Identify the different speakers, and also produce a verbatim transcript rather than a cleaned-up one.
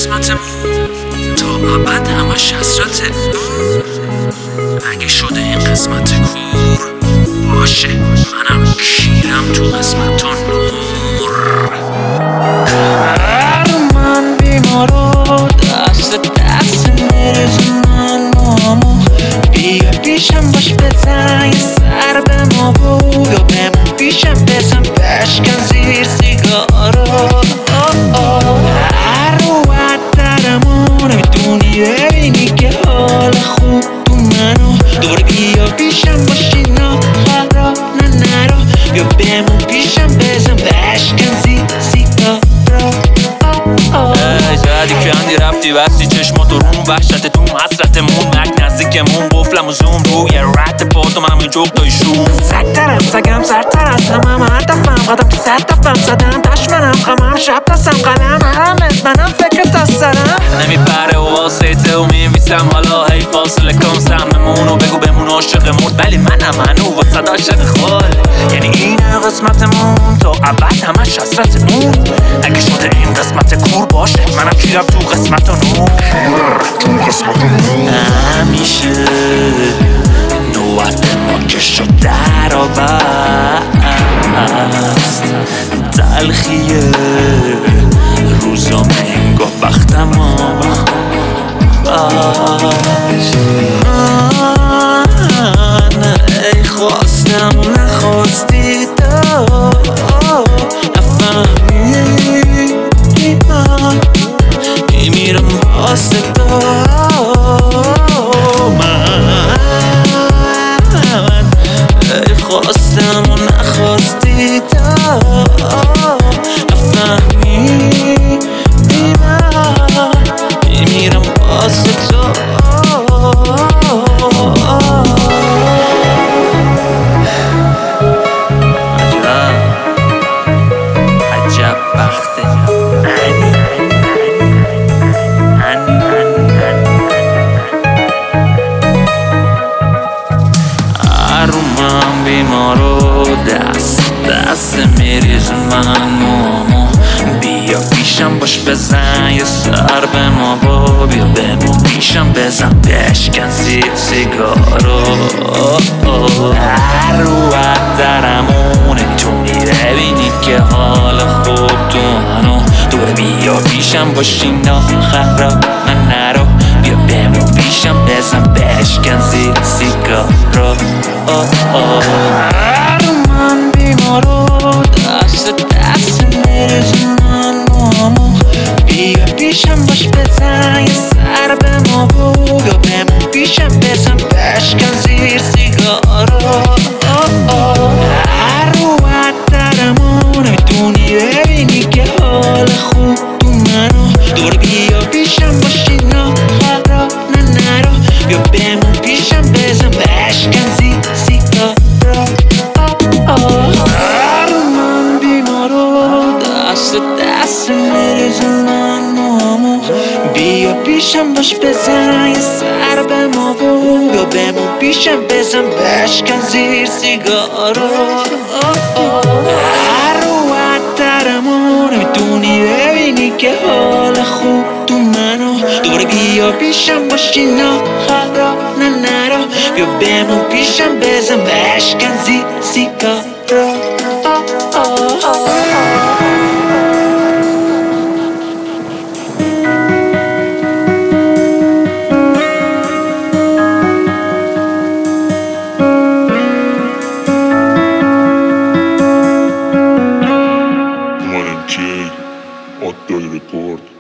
Speaker 1: قسمتمون تا ابد همش حسرته. اگه شده این قسمت کور باشه، منم کیرم تو قسمت نور.
Speaker 2: من بیمارو دست دست میرز من مامو، بیا پیشم باش بزن یه سر به ما بود یا بمون پیشم بزن بشکن زیر سیگارو. هر روحت درمون میدونی ببینی که حال خوب تو منو، دوباره بیا پیشم باشی ناخرا نه نرو، بیا بمون پیشم بزن بشکن زیر سیگارو.
Speaker 3: ای زدی که اندی رفتی بستی چشماتو روم وحشتتون حسرتمون مک نزدیکمون قفلم و زوم روی رد پاتم همین جوک دای شوم.
Speaker 2: سگترم سگم سرتر از همم هر دفعم قدم که صد دفعم زدم پشمنم خمم شب دستم قلم هرم منم فکرت از سرم
Speaker 3: نمیپره و واسطه و میویسم حالا هی فاصله کن سممونو بگو بمون عاشق مرد ولی منم هنو واسد عاشق خال. یعنی اینه قسمتمون تا ابد همش حسرتمون. اگه شده این قسمت کور باشه، منم کیرم تو قسمت نور.
Speaker 4: تو قسمت نور
Speaker 3: همیشه نوبت ما که شد در آبست تلخیه روزا منگاه وقتم باش. من ای خواستم نخواستی تو نفهمیدی من میمیرم واسه تو. من ای خواستم و نخواستی تو نفهمیدی من میمیرم واسه تو. عجب بخته من بیمارو دست دست میریز من مامو، بیا پیشم باش بزن یه سر به ما با، بیا بمون پیشم بزن بشکن زیر سیگارو. هر روحت درمونه تو میبینی که حال خوب تو منو، دوباره بیا پیشم باشی ناخرا نه نرو، بیا بمون پیشم بزن بشکن زیر سیگارو.
Speaker 2: من بیمارو دست دست میرز من مامو، بیا پیشم باش بزن یه سر به ما بود یا بمون پیشم بزن بشکن زیر سیگارو. هر روحت درمون میدونی ببینی که حال خوب تو منو، دوباره بیا پیشم باشی ناخرا نه نرو، بیا بمون پیشم بزن بشکن زیر سیگارو. من بیمارو دست دست میرز من مامو، بیا پیشم باش بزن یه سر به ما بود یا بمون پیشم بزن بشکن زیر سیگارو. هر روحت درمون میدونی ببینی که حال خوب تو منو، دوباره بیا پیشم باشی ناخرا نه نرو، بیا بمون پیشم بزن بشکن زیر سیگارو.
Speaker 4: اومدم که آد دای رکورد